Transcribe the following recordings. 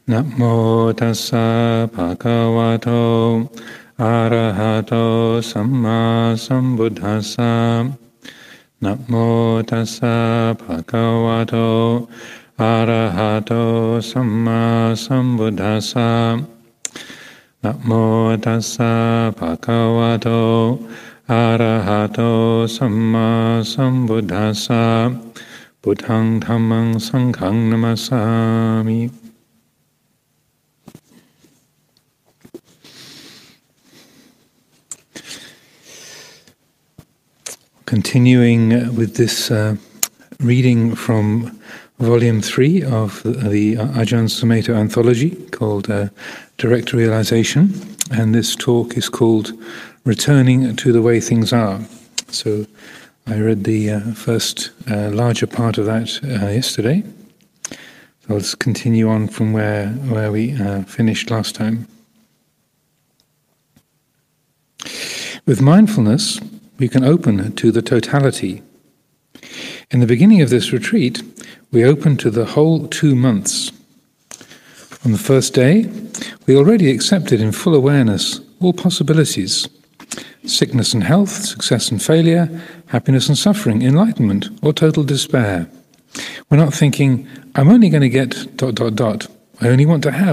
Namo tassa bhagavato arahato samma sambuddhassa. Namo tassa bhagavato arahato samma sambuddhassa. Namo tassa bhagavato arahato samma sambuddhassa. Buddhaṃ dhammāṃ saṅghāṃ namasāmi. Continuing with this reading from Volume 3 of the Ajahn Sumedho Anthology called Direct Realization, and this talk is called Returning to the Way Things Are. So I read the first larger part of that yesterday. So let's continue on from where we finished last time. With mindfulness, we can open to the totality. In the beginning of this retreat, we open to the whole 2 months. On the first day, we already accepted in full awareness all possibilities: sickness and health, success and failure, happiness and suffering, enlightenment or total despair. We're not thinking, I'm only going to get ... I only want to have ...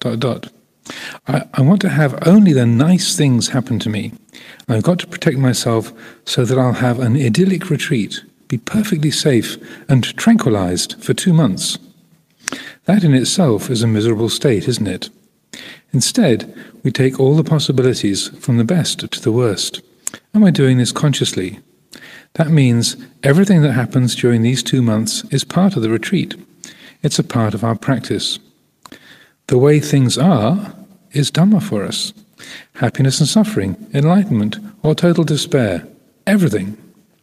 I want to have only the nice things happen to me. I've got to protect myself so that I'll have an idyllic retreat, be perfectly safe and tranquilized for 2 months. That in itself is a miserable state, isn't it? Instead, we take all the possibilities from the best to the worst, and we're doing this consciously. That means everything that happens during these 2 months is part of the retreat. It's a part of our practice. The way things are is Dhamma for us. Happiness and suffering, enlightenment or total despair, everything.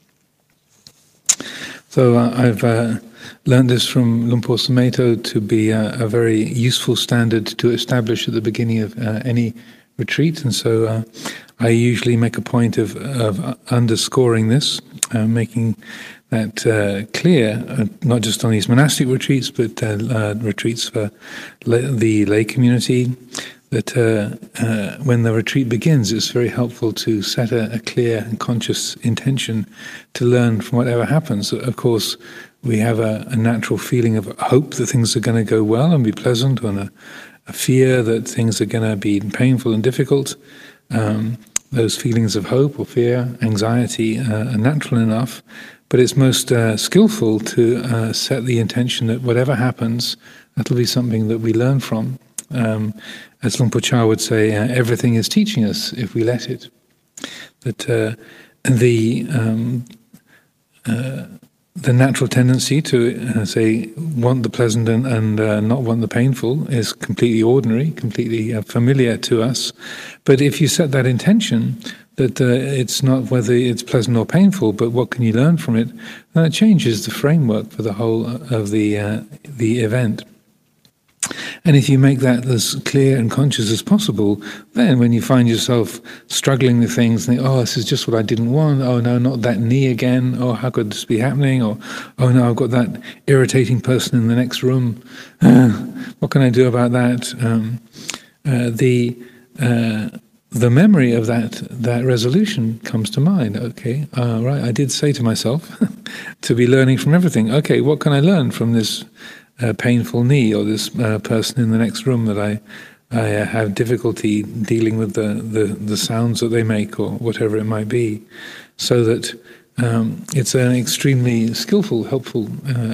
So I've learned this from Luang Por Sumedho to be a very useful standard to establish at the beginning of any retreat, and so I usually make a point of underscoring this, making that clear, not just on these monastic retreats, but retreats for the lay community, that when the retreat begins, it's very helpful to set a clear and conscious intention to learn from whatever happens. Of course, we have a natural feeling of hope that things are going to go well and be pleasant, and a fear that things are going to be painful and difficult. Those feelings of hope or fear, anxiety are natural enough, but it's most skillful to set the intention that whatever happens, that'll be something that we learn from. As Luang Por Chah would say, everything is teaching us if we let it. That the natural tendency to say want the pleasant and not want the painful is completely ordinary, completely familiar to us. But if you set that intention that it's not whether it's pleasant or painful, but what can you learn from it, then it changes the framework for the whole of the event. And if you make that as clear and conscious as possible, then when you find yourself struggling with things, think, oh, this is just what I didn't want, oh no, not that knee again, oh, how could this be happening, or oh no, I've got that irritating person in the next room, what can I do about that? The memory of that resolution comes to mind. Okay, right, I did say to myself to be learning from everything. Okay, what can I learn from this painful knee, or this person in the next room that I have difficulty dealing with the sounds that they make, or whatever it might be, so that it's an extremely skillful, helpful,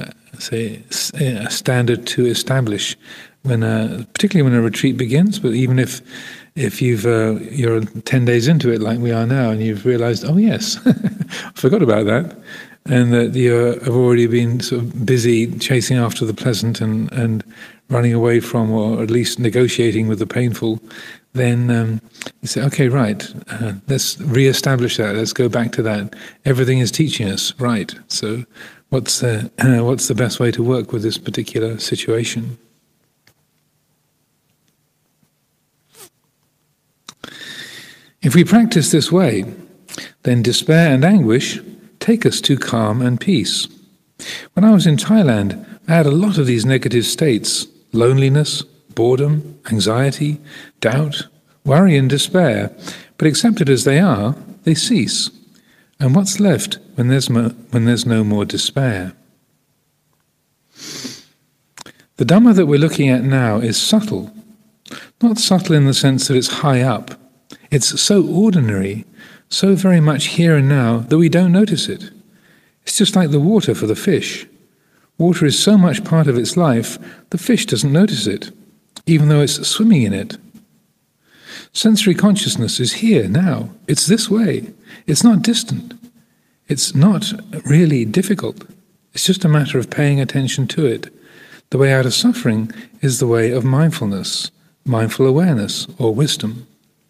standard to establish when, particularly when a retreat begins. But even if you're 10 days into it, like we are now, and you've realized, oh yes, I forgot about that. And that you have already been sort of busy chasing after the pleasant and running away from, or at least negotiating with the painful, then you say, okay, right, let's re-establish that, let's go back to that. Everything is teaching us, right, so what's the best way to work with this particular situation? If we practice this way, then despair and anguish take us to calm and peace. When I was in Thailand, I had a lot of these negative states: loneliness, boredom, anxiety, doubt, worry and despair, but accepted as they are, they cease. And what's left when there's no more despair? The Dhamma that we're looking at now is subtle. Not subtle in the sense that it's high up. It's so ordinary, so very much here and now that we don't notice it. It's just like the water for the fish. Water is so much part of its life, the fish doesn't notice it, even though it's swimming in it. Sensory consciousness is here now. It's this way. It's not distant. It's not really difficult. It's just a matter of paying attention to it. The way out of suffering is the way of mindfulness, mindful awareness, or wisdom.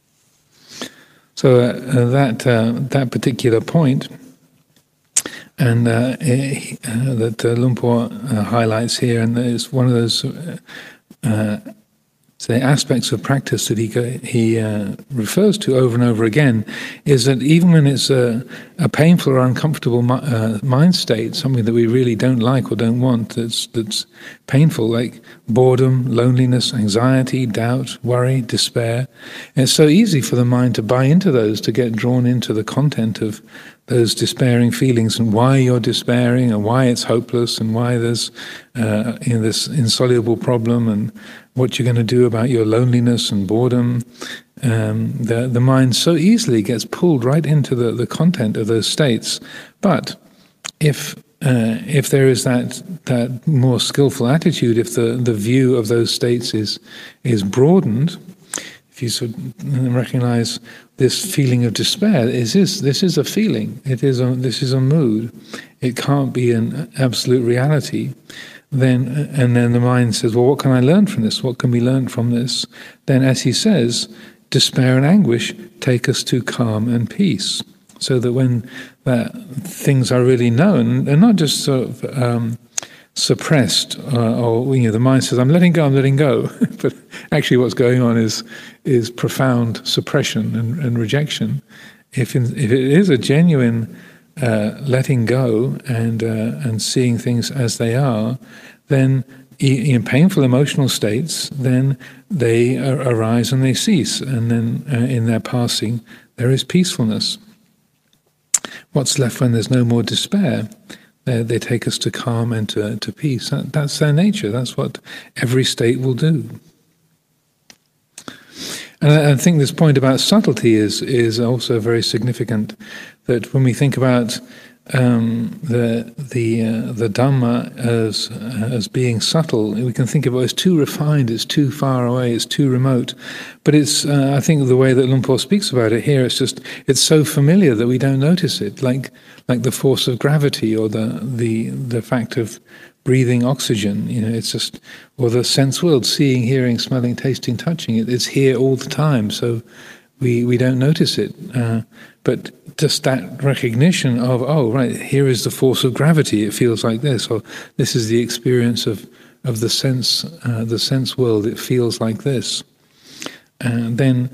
So that particular point, and that Luang Por highlights here, and it's one of those aspects of practice that he refers to over and over again, is that even when it's a painful or uncomfortable mind state, something that we really don't like or don't want, that's painful, like boredom, loneliness, anxiety, doubt, worry, despair, and it's so easy for the mind to buy into those, to get drawn into the content of those despairing feelings and why you're despairing and why it's hopeless and why there's this insoluble problem and what you're going to do about your loneliness and boredom. The mind so easily gets pulled right into the content of those states. But if there is that more skillful attitude, if the view of those states is broadened, if you sort of recognize this feeling of despair, this is a feeling. This is a mood. It can't be an absolute reality. Then the mind says, well, what can I learn from this? What can be learned from this? Then, as he says, despair and anguish take us to calm and peace. So that when things are really known, and not just sort of suppressed, or the mind says, I'm letting go, but actually what's going on is profound suppression and rejection. If it is a genuine letting go and seeing things as they are, then in painful emotional states, then they arise and they cease, and then in their passing there is peacefulness. What's left when there's no more despair? They take us to calm and to peace. That's their nature. That's what every state will do. And I think this point about subtlety is also very significant. That when we think about the Dhamma as being subtle, we can think of it as too refined, it's too far away, it's too remote. But it's I think the way that Luang Por speaks about it here, it's so familiar that we don't notice it, like the force of gravity or the fact of breathing oxygen. It's just, or the sense world, seeing, hearing, smelling, tasting, touching. It's here all the time, so we don't notice it. But just that recognition of, oh, right, here is the force of gravity, it feels like this, or this is the experience of the sense world, it feels like this. And then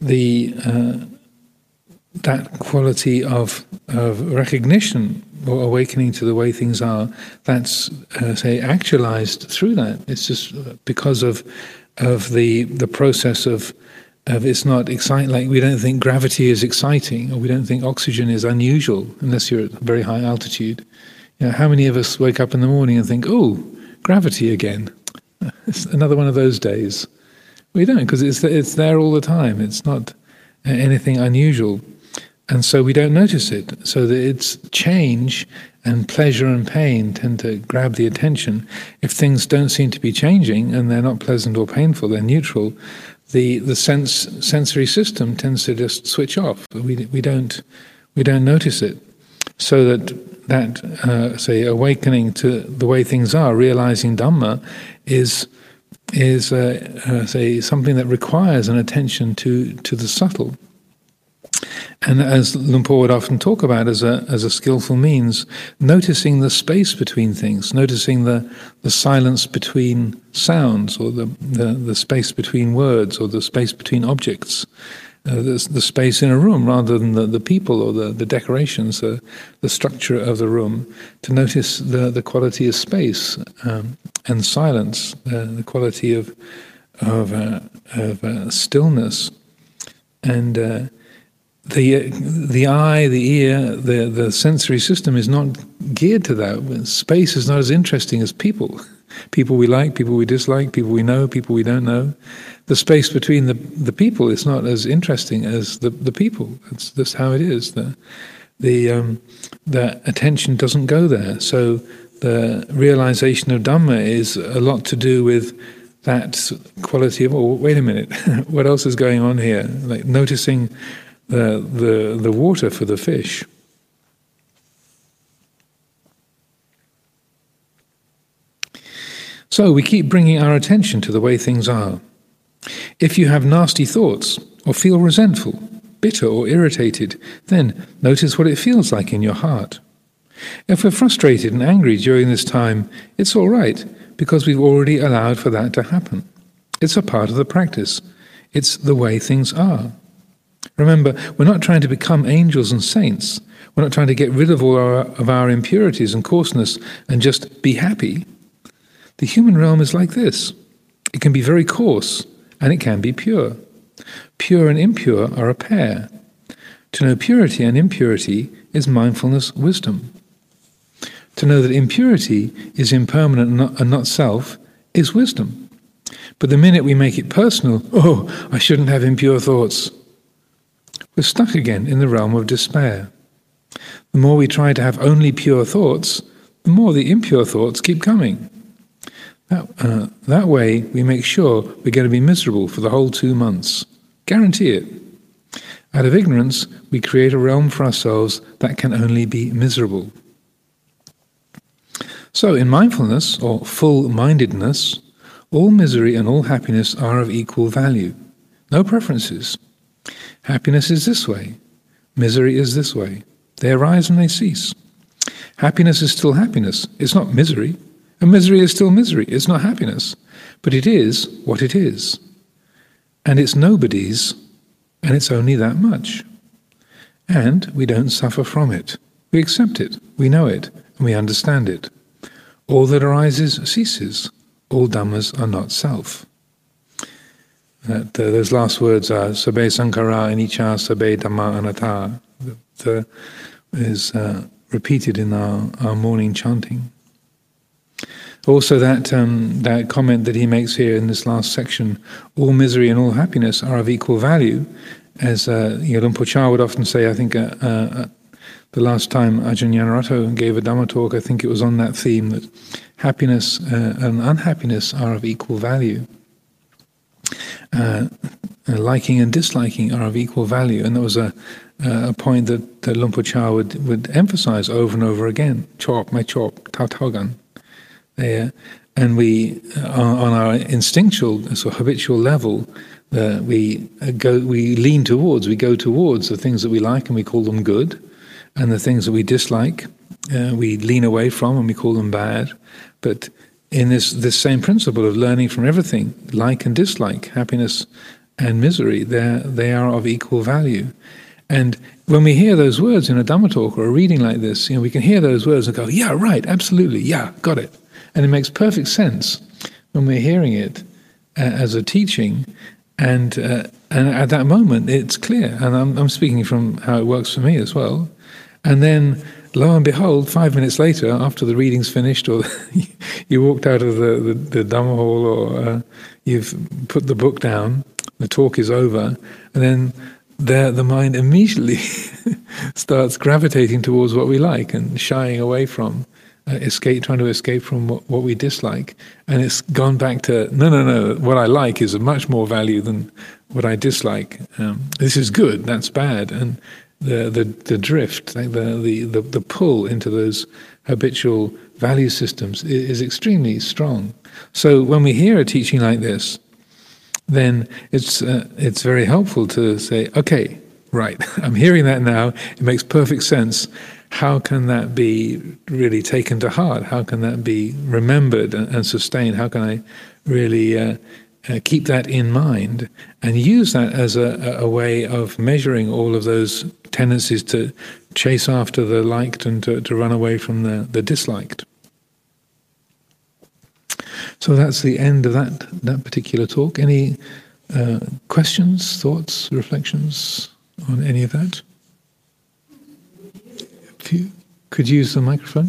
that quality of recognition or awakening to the way things are, that's actualized through that. It's just because of the process of it's not exciting. Like, we don't think gravity is exciting, or we don't think oxygen is unusual unless you're at a very high altitude. How many of us wake up in the morning and think, "Oh, gravity again"? It's another one of those days. We don't, because it's there all the time. It's not anything unusual, and so we don't notice it. So that it's change and pleasure and pain tend to grab the attention. If things don't seem to be changing and they're not pleasant or painful, they're neutral, the sensory system tends to just switch off. We don't notice it. So that awakening to the way things are, realizing Dhamma, is something that requires an attention to the subtle. And as Luang Por would often talk about as a skillful means, noticing the space between things, noticing the silence between sounds, or the space between words, or the space between objects, the space in a room rather than the people or the decorations, the structure of the room, to notice the quality of space and silence, the quality of stillness, and the eye, the ear, the sensory system is not geared to that. Space is not as interesting as people. People we like, people we dislike, people we know, people we don't know. The space between the people is not as interesting as the people. That's how it is. The attention doesn't go there. So the realization of Dhamma is a lot to do with that quality of, oh, wait a minute, what else is going on here? Like noticing the water for the fish. So we keep bringing our attention to the way things are. If you have nasty thoughts, or feel resentful, bitter or irritated, then notice what it feels like in your heart. If we're frustrated and angry during this time, it's all right, because we've already allowed for that to happen. It's a part of the practice. It's the way things are. Remember, we're not trying to become angels and saints. We're not trying to get rid of all of our impurities and coarseness and just be happy. The human realm is like this. It can be very coarse, and it can be pure. Pure and impure are a pair. To know purity and impurity is mindfulness wisdom. To know that impurity is impermanent and not self is wisdom. But the minute we make it personal, oh, I shouldn't have impure thoughts, we're stuck again in the realm of despair. The more we try to have only pure thoughts, the more the impure thoughts keep coming. That way, we make sure we're going to be miserable for the whole 2 months. Guarantee it. Out of ignorance, we create a realm for ourselves that can only be miserable. So, in mindfulness, or full-mindedness, all misery and all happiness are of equal value. No preferences. Happiness is this way. Misery is this way. They arise and they cease. Happiness is still happiness. It's not misery. And misery is still misery. It's not happiness. But it is what it is. And it's nobody's, and it's only that much. And we don't suffer from it. We accept it, we know it, and we understand it. All that arises ceases. All dhammas are not self. Those last words are sabbe sankhara anicca, sabbe dhamma anatta. That is repeated in our morning chanting. Also that comment that he makes here in this last section, all misery and all happiness are of equal value, as Luang Por Chah would often say. I think the last time Ajahn Nyanarato gave a Dhamma talk, I think it was on that theme, that happiness and unhappiness are of equal value. Liking and disliking are of equal value, and that was a point that Luang Por Chah would emphasize over and over again. Chop, my chop, tau tau gan. And we, on our instinctual, sort of habitual level, we go towards the things that we like and we call them good, and the things that we dislike, we lean away from and we call them bad. But in this same principle of learning from everything, like and dislike, happiness and misery, they are of equal value. And when we hear those words in a Dhamma talk or a reading like this, we can hear those words and go, yeah, right, absolutely, yeah, got it. And it makes perfect sense when we're hearing it as a teaching, and at that moment it's clear. And I'm speaking from how it works for me as well. And then, lo and behold, 5 minutes later, after the reading's finished, or you walked out of the Dhamma hall, or you've put the book down, the talk is over, and then the mind immediately starts gravitating towards what we like and shying away from. Trying to escape from what we dislike, and it's gone back to no. What I like is of much more value than what I dislike. This is good, that's bad, and the drift, like the pull into those habitual value systems is extremely strong. So when we hear a teaching like this, then it's very helpful to say, okay, right, I'm hearing that now. It makes perfect sense. How can that be really taken to heart? How can that be remembered and sustained? How can I really keep that in mind and use that as a way of measuring all of those tendencies to chase after the liked and to run away from the disliked? So that's the end of that particular talk. Any questions, thoughts, reflections on any of that? If you could use the microphone.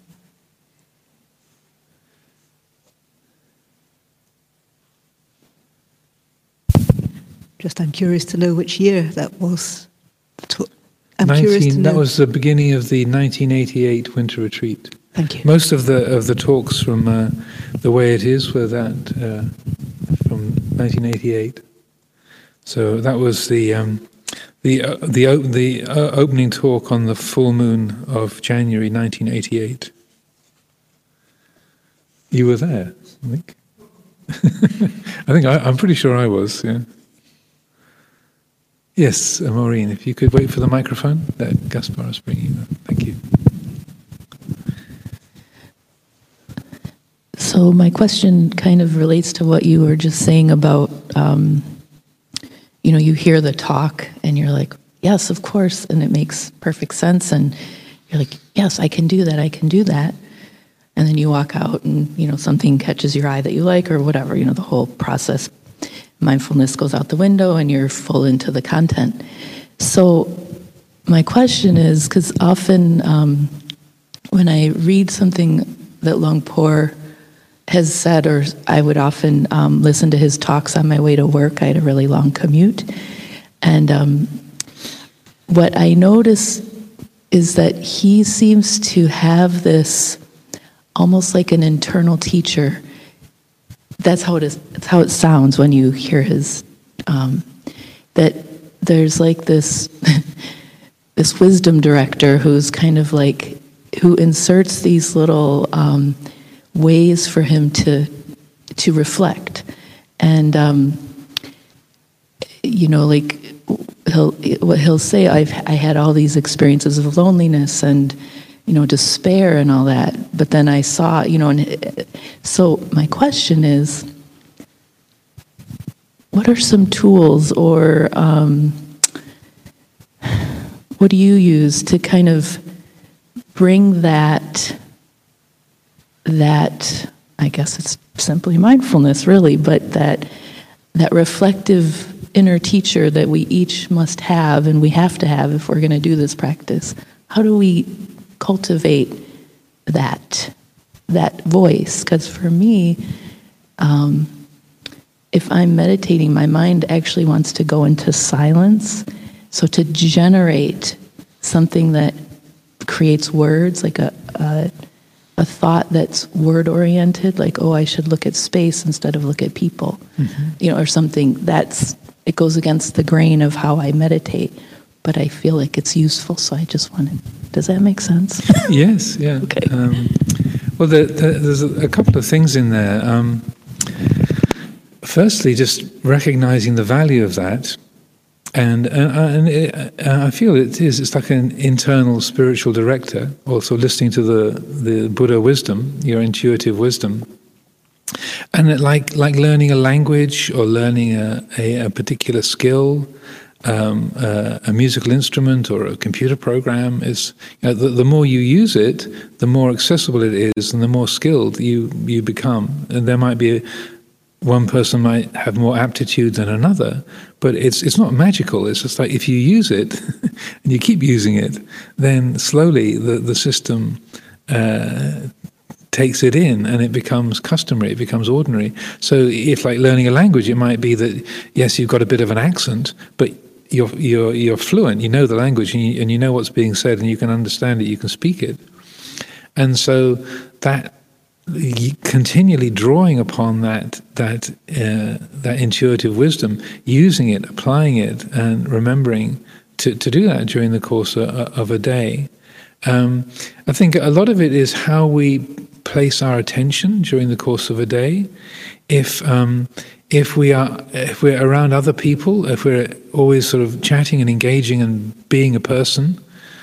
Just, I'm curious to know which year that was. Curious to know. That was the beginning of the 1988 winter retreat. Thank you. Most of the talks from The Way It Is were that from 1988. So that was the opening talk on the full moon of January 1988. You were there, I think. I'm pretty sure I was. Yeah. Yes, Maureen, if you could wait for the microphone that Gaspar is bringing up. Thank you. So my question kind of relates to what you were just saying about, you hear the talk and you're like, yes, of course, and it makes perfect sense, and you're like, yes, I can do that, and then you walk out and, something catches your eye that you like or whatever, the whole process. Mindfulness goes out the window and you're full into the content. So my question is, because often when I read something that Luang-Por has said, or I would often listen to his talks on my way to work. I had a really long commute. And what I notice is that he seems to have this almost like an internal teacher. That's how it is. That's how it sounds when you hear his. That there's like this this wisdom director who's kind of like who inserts these little ways for him to reflect, and like he'll say, I had all these experiences of loneliness and despair and all that, but then I saw, and so my question is, what are some tools or what do you use to kind of bring that I guess it's simply mindfulness really, but that reflective inner teacher that we each must have and we have to have if we're going to do this practice? How do we cultivate that voice? Because for me, if I'm meditating, my mind actually wants to go into silence. So to generate something that creates words, like a thought that's word-oriented, like, I should look at space instead of look at people, or something it goes against the grain of how I meditate, but I feel like it's useful, so I just wanted. Does that make sense? Yes, yeah. Okay. Well, there's a couple of things in there. Firstly, just recognizing the value of that, and I feel it's like an internal spiritual director, also listening to the Buddha wisdom, your intuitive wisdom. And like learning a language or learning a particular skill, a musical instrument or a computer program is, the more you use it, the more accessible it is, and the more skilled you become. And there might be one person might have more aptitude than another, but it's not magical. It's just like if you use it and you keep using it, then slowly the system takes it in, and it becomes customary, it becomes ordinary. So if, like learning a language, it might be that, yes, you've got a bit of an accent, but you're fluent, you know the language, and you know what's being said, and you can understand it, you can speak it. And so that continually drawing upon that intuitive wisdom, using it, applying it, and remembering to do that during the course of a day. I think a lot of it is how we place our attention during the course of a day. If we're around other people, if we're always sort of chatting and engaging and being a person,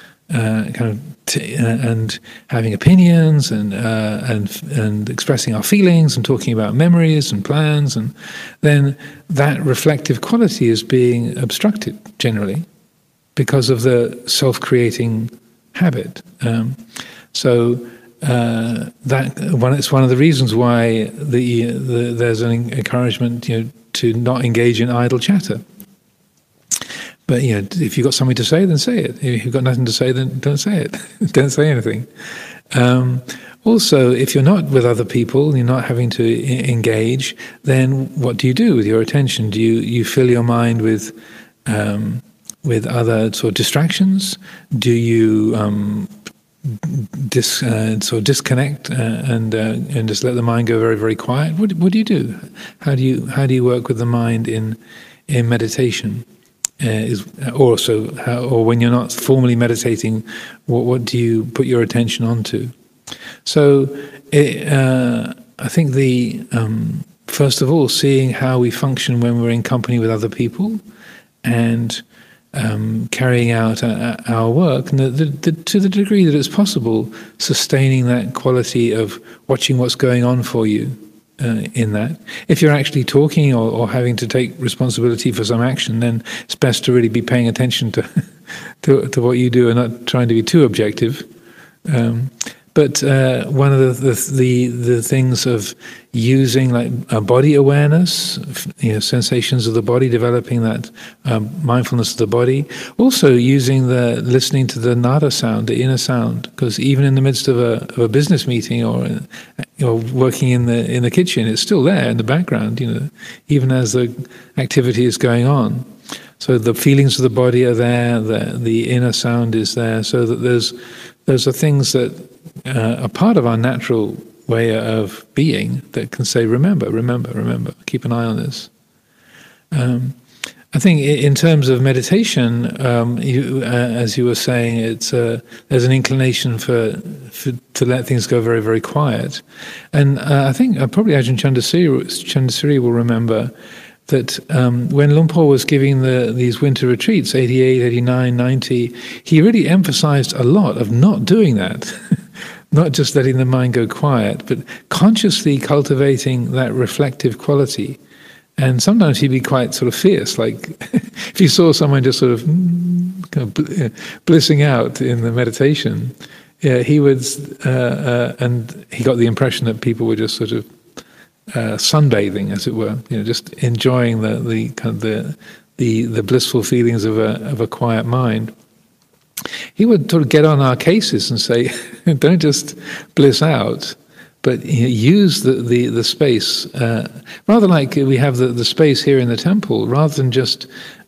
and having opinions and expressing our feelings and talking about memories and plans, and then that reflective quality is being obstructed generally because of the self-creating habit. So it's one of the reasons why there's an encouragement, to not engage in idle chatter. But if you've got something to say, then say it. If you've got nothing to say, then don't say it. Don't say anything. Also, if you're not with other people, you're not having to engage, then what do you do with your attention? Do you fill your mind with other sort of distractions? Do you sort of disconnect and just let the mind go very, very quiet? What do you do? How do you work with the mind in meditation? Or when you're not formally meditating, what do you put your attention onto? So I think first of all, seeing how we function when we're in company with other people, and carrying out our work, and to the degree that it's possible, sustaining that quality of watching what's going on for you in that. If you're actually talking or having to take responsibility for some action, then it's best to really be paying attention to what you do and not trying to be too objective. But one of the things of using like body awareness, sensations of the body, developing that mindfulness of the body. Also using listening to the nada sound, the inner sound, because even in the midst of a business meeting or working in the kitchen, it's still there in the background. Even as the activity is going on. So the feelings of the body are there. The inner sound is there. So that those are things that are part of our natural way of being that can say, remember, keep an eye on this. I think in terms of meditation, as you were saying, there's an inclination to let things go very, very quiet. And I think probably Ajahn Chandasiri will remember that when Luang Por was giving these winter retreats, 88, 89, 90, he really emphasized a lot of not doing that. Not just letting the mind go quiet, but consciously cultivating that reflective quality. And sometimes he'd be quite sort of fierce, like if you saw someone just sort of kind of blissing out in the meditation, he would, and he got the impression that people were just sort of sunbathing, as it were, just enjoying the kind of the blissful feelings of a quiet mind. He would sort of get on our cases and say, don't just bliss out, but use the space. Rather like we have the space here in the temple, rather than just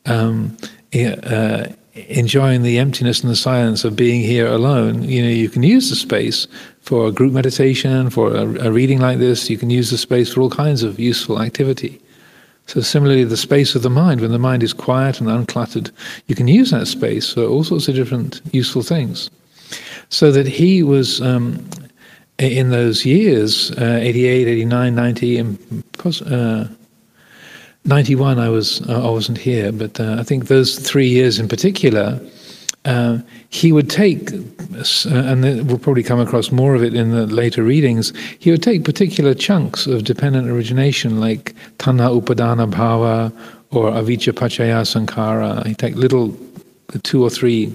enjoying the emptiness and the silence of being here alone. You can use the space for a group meditation, for a reading like this. You can use the space for all kinds of useful activity. So similarly, the space of the mind, when the mind is quiet and uncluttered, you can use that space for all sorts of different useful things. So that he was, in those years, 88, 89, 90, and 91, I wasn't here, but I think those 3 years in particular, he would take, and we'll probably come across more of it in the later readings, he would take particular chunks of dependent origination, like tanha upadana bhava or avijja pachaya sankhara. He'd take little 2 or 3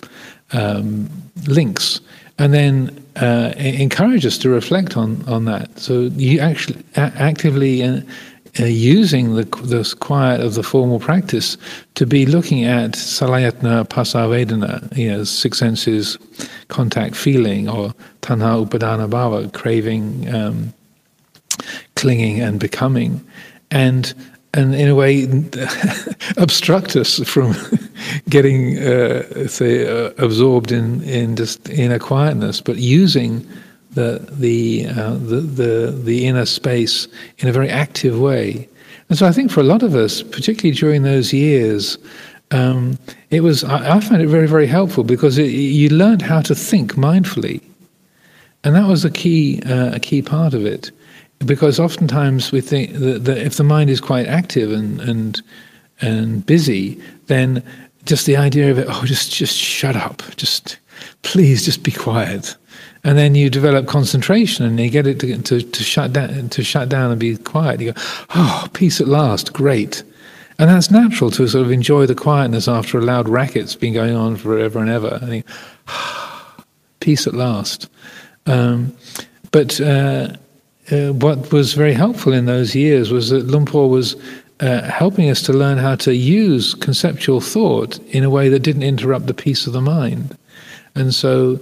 links, and then encourage us to reflect on that. So you actually actively using the quiet of the formal practice to be looking at salayatna pasavedana, 6 senses, contact, feeling, or tanha upadana bhava, craving, clinging and becoming, and in a way obstruct us from getting absorbed in just inner quietness, but using the inner space in a very active way. And so I think for a lot of us, particularly during those years, it was, I found it very, very helpful, because you learned how to think mindfully. And that was a key part of it. Because oftentimes we think that if the mind is quite active and busy, then just the idea of it, just shut up, please just be quiet. And then you develop concentration, and you get it to shut down and be quiet. You go, peace at last, great. And that's natural to sort of enjoy the quietness after a loud racket's been going on forever and ever. And you, peace at last. But what was very helpful in those years was that Luang Por was helping us to learn how to use conceptual thought in a way that didn't interrupt the peace of the mind. And so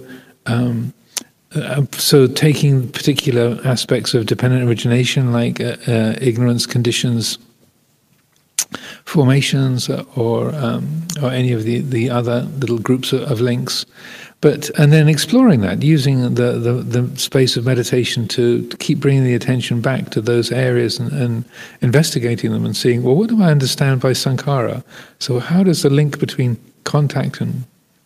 taking particular aspects of dependent origination, like ignorance, conditions, formations, or any of the other little groups of links, and then exploring that, using the space of meditation to keep bringing the attention back to those areas and investigating them and seeing, well, what do I understand by sankhara? So how does the link between contact and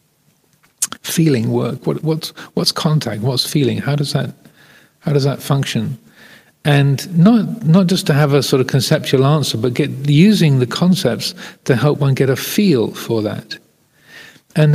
feeling work? What's contact? What's feeling? How does that function? And not just to have a sort of conceptual answer, but using the concepts to help one get a feel for that. And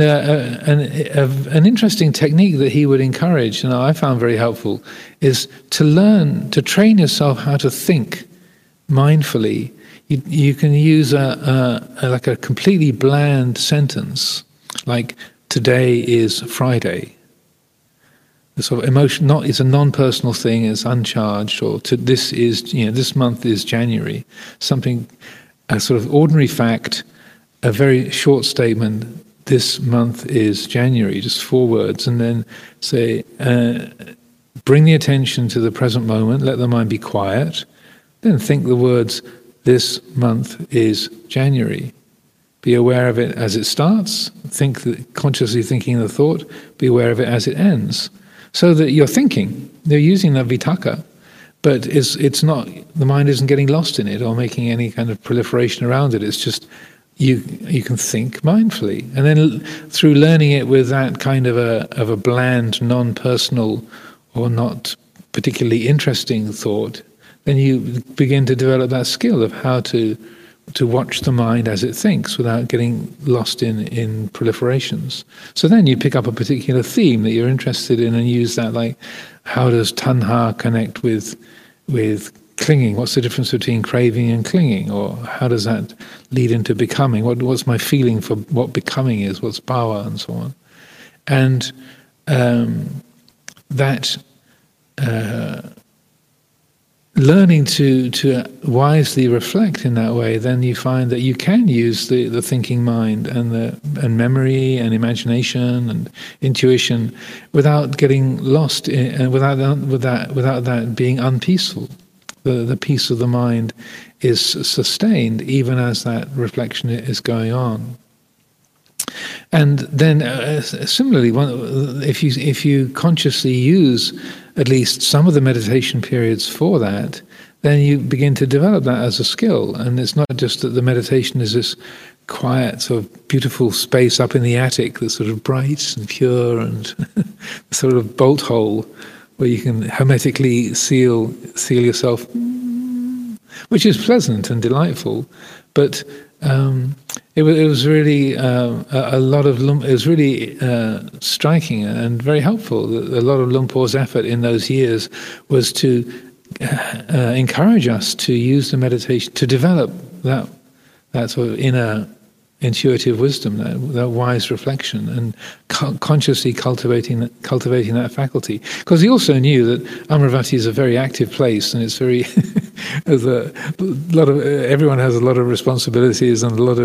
an interesting technique that he would encourage, and I found very helpful, is to train yourself how to think mindfully. You can use like a completely bland sentence, like "Today is Friday." The sort of emotion, it's a non-personal thing, it's uncharged, or this month is January. Something, a sort of ordinary fact, a very short statement. This month is January, just 4 words, and then say, bring the attention to the present moment, let the mind be quiet, then think the words, this month is January. Be aware of it as it starts, consciously thinking the thought, be aware of it as it ends. So that you're thinking, they're using that vitakka, but it's not, the mind isn't getting lost in it or making any kind of proliferation around it, it's just, you can think mindfully, and then through learning it with that kind of a bland, non-personal, or not particularly interesting thought, then you begin to develop that skill of how to watch the mind as it thinks without getting lost in proliferations. So then you pick up a particular theme that you're interested in and use that, like, how does tanha connect with clinging? What's the difference between craving and clinging? Or how does that lead into becoming? What's my feeling for what becoming is? What's bhava and so on? And that learning to wisely reflect in that way, then you find that you can use the thinking mind and memory and imagination and intuition without getting lost without that being unpeaceful. The peace of the mind is sustained even as that reflection is going on. And then similarly, if you consciously use at least some of the meditation periods for that, then you begin to develop that as a skill. And it's not just that the meditation is this quiet, sort of beautiful space up in the attic that's sort of bright and pure and sort of bolt hole where you can hermetically seal yourself, which is pleasant and delightful, but it was really it was really striking and very helpful. A lot of Luang Por's effort in those years was to encourage us to use the meditation to develop that sort of inner intuitive wisdom, that wise reflection, and consciously cultivating that faculty. Because he also knew that Amaravati is a very active place, and it's very everyone has a lot of responsibilities and a lot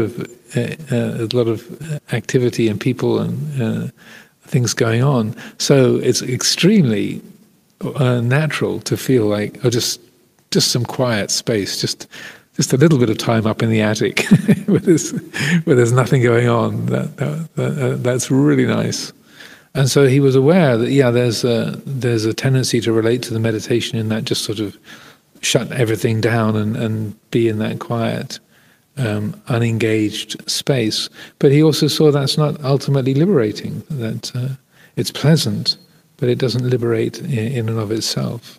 of activity and people and things going on. So it's extremely natural to feel like, just some quiet space, just a little bit of time up in the attic where there's nothing going on. That's really nice. And so he was aware that there's a tendency to relate to the meditation in that just sort of shut everything down and be in that quiet, unengaged space. But he also saw that's not ultimately liberating. That it's pleasant, but it doesn't liberate in and of itself.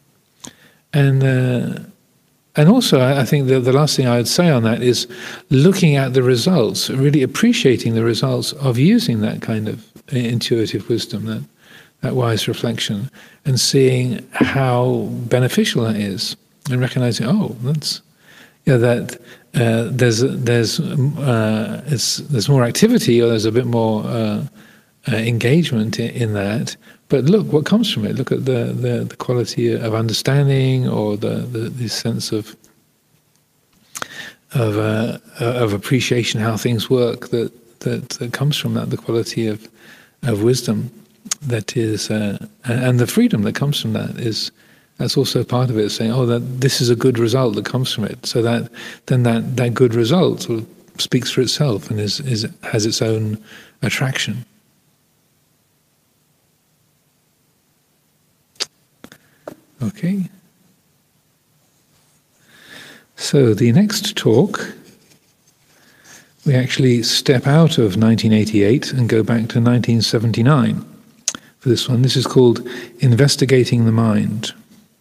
And also, I think the last thing I would say on that is looking at the results, really appreciating the results of using that kind of intuitive wisdom, that wise reflection, and seeing how beneficial that is, and recognizing, that there's more activity, or there's a bit more engagement in that. But look what comes from it. Look at the quality of understanding, or the sense of appreciation, how things work, that comes from that. The quality of wisdom that is, and the freedom that comes from that's also part of it. Saying, oh, that this is a good result that comes from it. So that then that good result sort of speaks for itself and has its own attraction. Okay. So the next talk, we actually step out of 1988 and go back to 1979 for this one. This is called Investigating the Mind.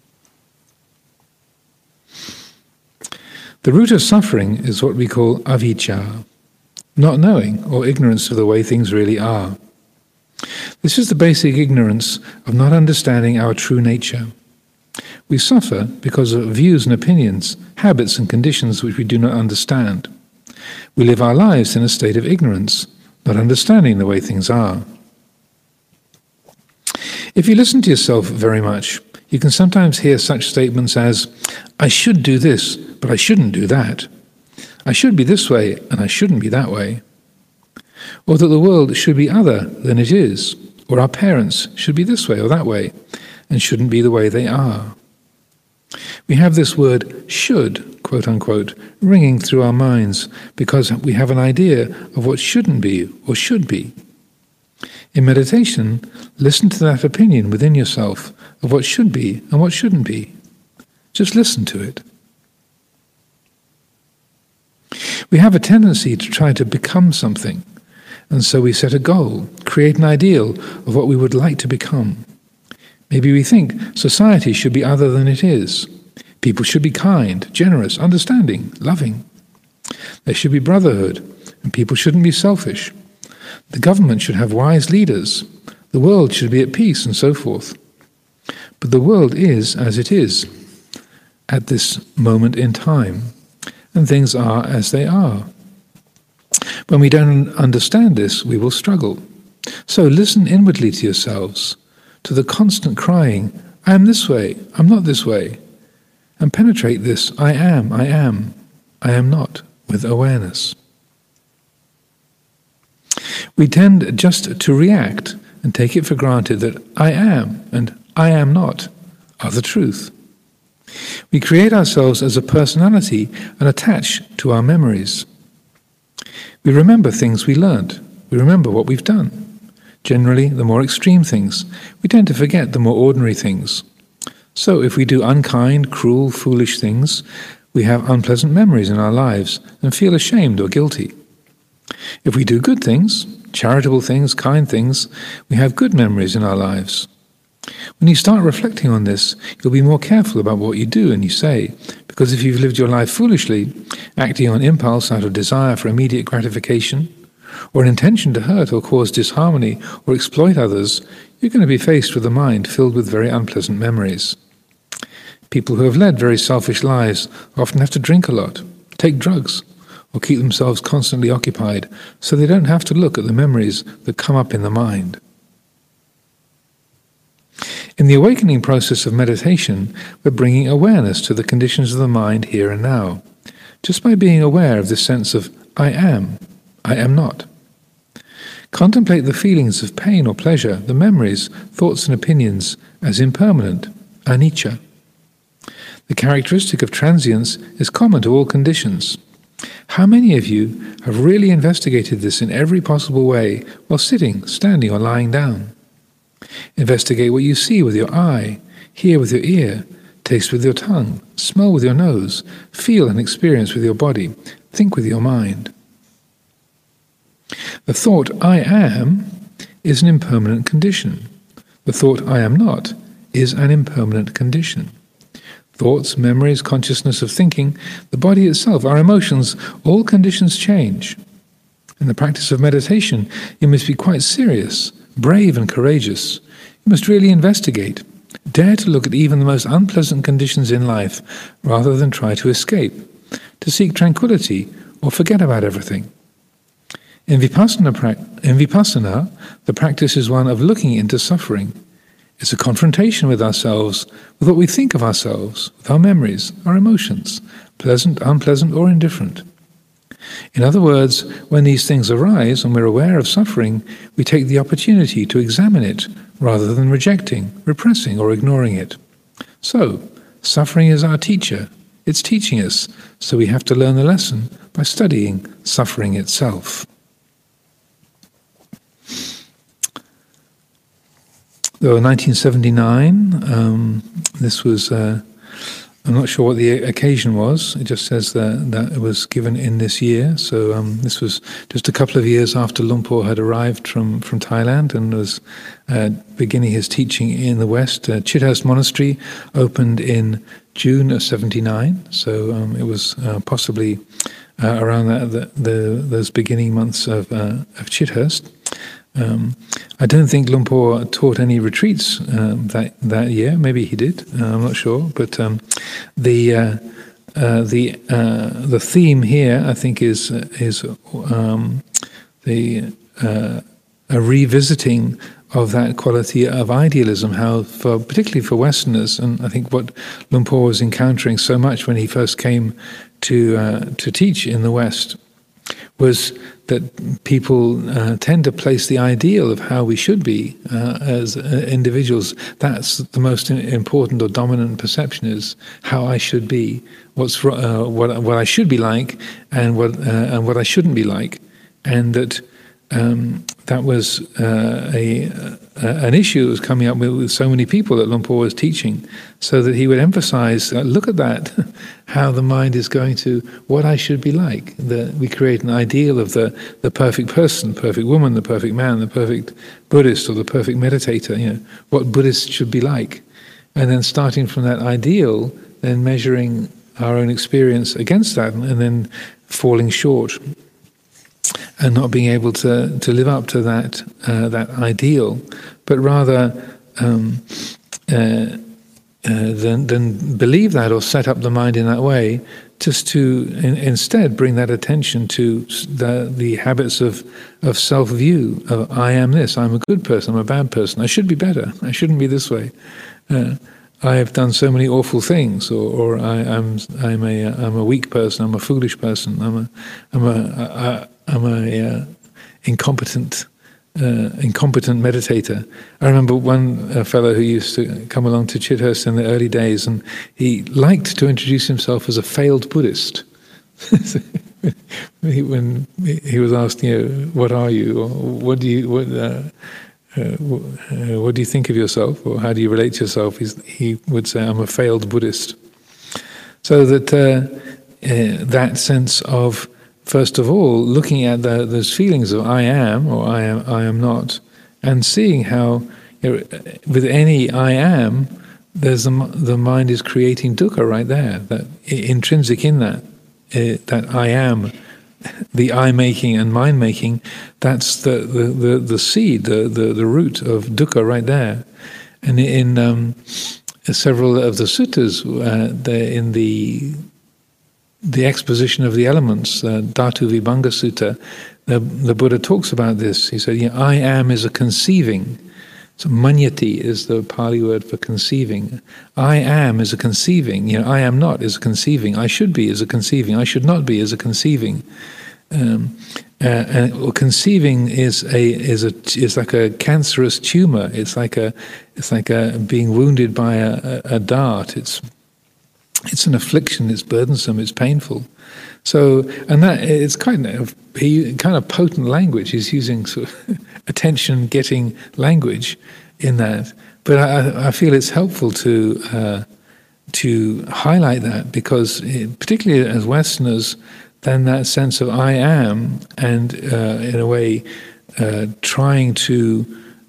The root of suffering is what we call avijja, not knowing or ignorance of the way things really are. This is the basic ignorance of not understanding our true nature. We suffer because of views and opinions, habits and conditions which we do not understand. We live our lives in a state of ignorance, not understanding the way things are. If you listen to yourself very much, you can sometimes hear such statements as, I should do this, but I shouldn't do that. I should be this way, and I shouldn't be that way. Or that the world should be other than it is, or our parents should be this way or that way, and shouldn't be the way they are. We have this word should, quote unquote, ringing through our minds because we have an idea of what shouldn't be or should be. In meditation, listen to that opinion within yourself of what should be and what shouldn't be. Just listen to it. We have a tendency to try to become something, and so we set a goal, create an ideal of what we would like to become. Maybe we think society should be other than it is. People should be kind, generous, understanding, loving. There should be brotherhood, and people shouldn't be selfish. The government should have wise leaders. The world should be at peace, and so forth. But the world is as it is at this moment in time, and things are as they are. When we don't understand this, we will struggle. So listen inwardly to yourselves, to the constant crying, I am this way, I'm not this way, and penetrate this, I am not, with awareness. We tend just to react and take it for granted that I am and I am not are the truth. We create ourselves as a personality and attach to our memories. We remember things we learnt. We remember what we've done. Generally, the more extreme things. We tend to forget the more ordinary things. So if we do unkind, cruel, foolish things, we have unpleasant memories in our lives and feel ashamed or guilty. If we do good things, charitable things, kind things, we have good memories in our lives. When you start reflecting on this, you'll be more careful about what you do and you say, because if you've lived your life foolishly, acting on impulse out of desire for immediate gratification, or an intention to hurt or cause disharmony or exploit others, you're going to be faced with a mind filled with very unpleasant memories. People who have led very selfish lives often have to drink a lot, take drugs, or keep themselves constantly occupied so they don't have to look at the memories that come up in the mind. In the awakening process of meditation, we're bringing awareness to the conditions of the mind here and now, just by being aware of this sense of I am not. Contemplate the feelings of pain or pleasure, the memories, thoughts and opinions as impermanent, anicca. The characteristic of transience is common to all conditions. How many of you have really investigated this in every possible way while sitting, standing or lying down? Investigate what you see with your eye, hear with your ear, taste with your tongue, smell with your nose, feel and experience with your body, think with your mind. The thought, I am, is an impermanent condition. The thought, I am not, is an impermanent condition. Thoughts, memories, consciousness of thinking, the body itself, our emotions, all conditions change. In the practice of meditation, you must be quite serious, brave and courageous. You must really investigate. Dare to look at even the most unpleasant conditions in life rather than try to escape, to seek tranquility or forget about everything. In Vipassana, the practice is one of looking into suffering. It's a confrontation with ourselves, with what we think of ourselves, with our memories, our emotions, pleasant, unpleasant, or indifferent. In other words, when these things arise and we're aware of suffering, we take the opportunity to examine it rather than rejecting, repressing, or ignoring it. So, suffering is our teacher. It's teaching us, so we have to learn the lesson by studying suffering itself. So, 1979, this was, I'm not sure what the occasion was. It just says that it was given in this year. So this was just a couple of years after Luang Por had arrived from Thailand and was beginning his teaching in the West. Chithurst Monastery opened in June of 79. So it was possibly around those beginning months of Chithurst. I don't think Luang Por taught any retreats that year. Maybe he did. I'm not sure. But the theme here, I think, is a revisiting of that quality of idealism. How, particularly for Westerners, and I think what Luang Por was encountering so much when he first came to teach in the West, was that people tend to place the ideal of how we should be as individuals. That's the most important or dominant perception, is how I should be, what I should be like, and what I shouldn't be like, and that that was an issue that was coming up with so many people that Luang Por was teaching, so that he would emphasize, look at that, how the mind is going to what I should be like. We create an ideal of the perfect person, perfect woman, the perfect man, the perfect Buddhist or the perfect meditator, what Buddhists should be like. And then starting from that ideal, then measuring our own experience against that, and then falling short and not being able to live up to that ideal, but rather than believe that or set up the mind in that way, just to instead bring that attention to the habits of self-view, of I am this, I'm a good person, I'm a bad person, I should be better, I shouldn't be this way. I have done so many awful things, or I'm a weak person, I'm a foolish person, I'm a incompetent meditator. I remember one fellow who used to come along to Chithurst in the early days, and he liked to introduce himself as a failed Buddhist. When he was asked, what are you, or what do you think of yourself, or how do you relate to yourself? He would say, I'm a failed Buddhist. So that that sense of, first of all, looking at those feelings of I am or I am not, and seeing how with any I am, there's the mind is creating dukkha right there. That intrinsic in that I am, the I making and mind making, that's the seed, the root of dukkha right there. And in several of the suttas, in the exposition of the elements, Dhatu Vibhanga Sutta, the Buddha talks about this. He said, I am is a conceiving. So manyati is the Pali word for conceiving. I am is a conceiving. I am not is a conceiving. I should be is a conceiving. I should not be is a conceiving. And conceiving is like a cancerous tumor. It's like a being wounded by a dart. It's an affliction. It's burdensome. It's painful. So, and that it's kind of potent language. He's using sort of attention-getting language in that. But I feel it's helpful to highlight that, because particularly as Westerners, then that sense of I am, and in a way trying to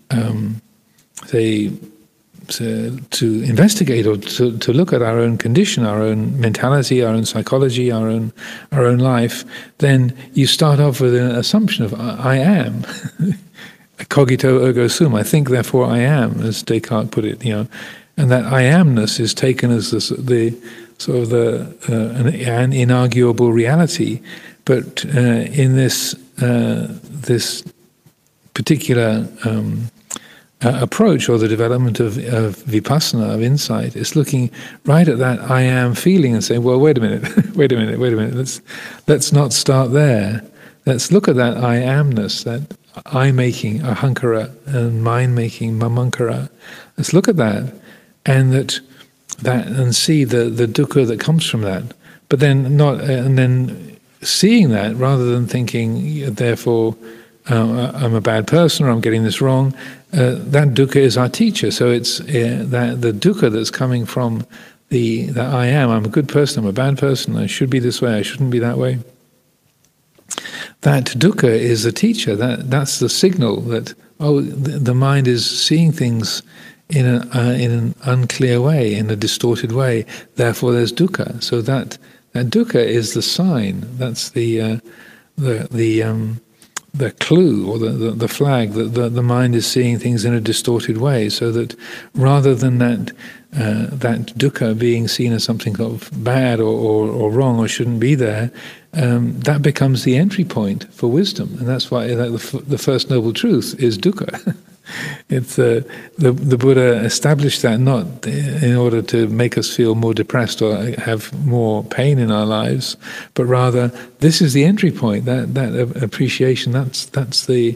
to investigate or to look at our own condition, our own mentality, our own psychology, our own life, then you start off with an assumption of I am. Cogito ergo sum, I think therefore I am, as Descartes put it, and that I amness is taken as an inarguable reality. But in this this particular approach, or the development of vipassana, of insight, is looking right at that I am feeling and saying, well, wait a minute, wait a minute, let's not start there. Let's look at that I amness, that I-making, ahankara, and mind-making, mamankara. Let's look at that, and and see the dukkha that comes from that. But then and then seeing that, rather than thinking, therefore, I'm a bad person, or I'm getting this wrong. That dukkha is our teacher. So it's that the dukkha that's coming from that I am. I'm a good person. I'm a bad person. I should be this way. I shouldn't be that way. That dukkha is the teacher. That's the signal that the mind is seeing things in an unclear way, in a distorted way. Therefore, there's dukkha. So that dukkha is the sign. That's the clue, or the flag that the mind is seeing things in a distorted way. So that rather than that dukkha being seen as something of bad or wrong or shouldn't be there, that becomes the entry point for wisdom, and that's why the first noble truth is dukkha. It's the Buddha established that not in order to make us feel more depressed or have more pain in our lives, but rather this is the entry point. That appreciation. That's the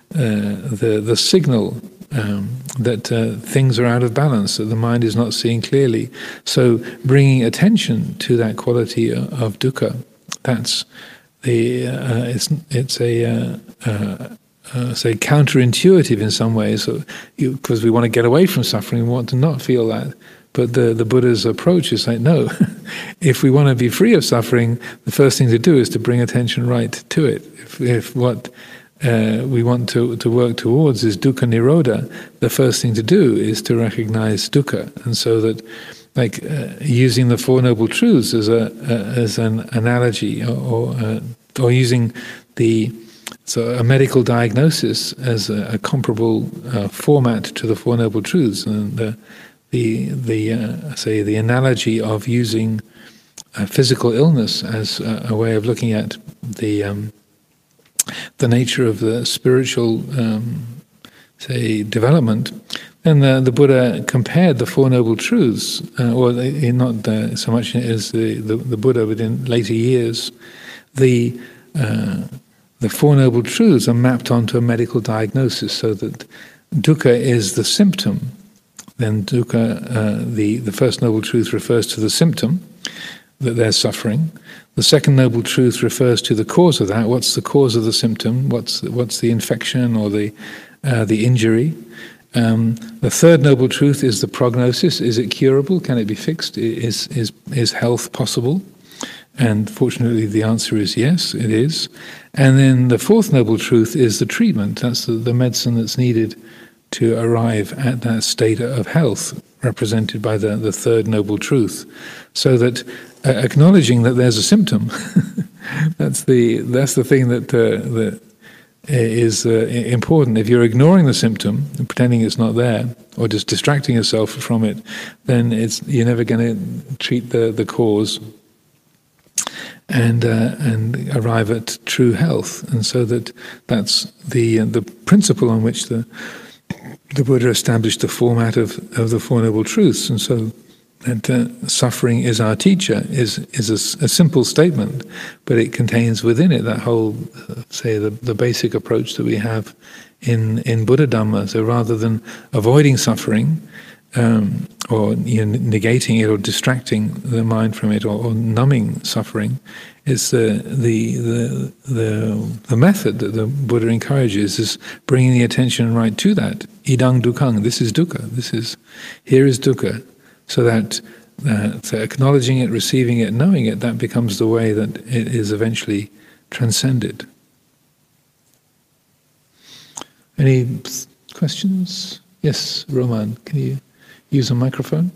signal that things are out of balance, that the mind is not seeing clearly. So bringing attention to that quality of dukkha. That's it's say counterintuitive in some ways, because we want to get away from suffering, we want to not feel that. But the Buddha's approach is like, no, if we want to be free of suffering, the first thing to do is to bring attention right to it. If what we want to work towards is dukkha nirodha, the first thing to do is to recognize dukkha, and so that, like using the Four Noble Truths as an analogy, or using a medical diagnosis as a comparable format to the Four Noble Truths, and the analogy of using physical illness as a way of looking at the nature of the spiritual development. And the Buddha compared the Four Noble Truths, or not so much as the Buddha, but in later years, the Four Noble Truths are mapped onto a medical diagnosis, so that dukkha is the symptom. Then dukkha, the first Noble Truth refers to the symptom, that they're suffering. The second Noble Truth refers to the cause of that. What's the cause of the symptom? What's the infection or the injury? The third Noble Truth is the prognosis. Is it curable? Can it be fixed? Is health possible? And fortunately the answer is yes, it is. And then the fourth Noble Truth is the treatment. That's the medicine that's needed to arrive at that state of health, represented by the third Noble Truth. So that acknowledging that there's a symptom, that's the thing that is important. If you're ignoring the symptom and pretending it's not there, or just distracting yourself from it, then you're never going to treat the cause and arrive at true health. And so that's the principle on which the Buddha established the format of the Four Noble Truths. And so that suffering is our teacher is a simple statement, but it contains within it that whole, the basic approach that we have in Buddha Dhamma. So rather than avoiding suffering, or negating it or distracting the mind from it, or numbing suffering, it's the method that the Buddha encourages is bringing the attention right to that. Idang dukkhang, this is dukkha. Here is dukkha. So that acknowledging it, receiving it, knowing it, that becomes the way that it is eventually transcended. Any questions? Yes, Roman, can you use a microphone?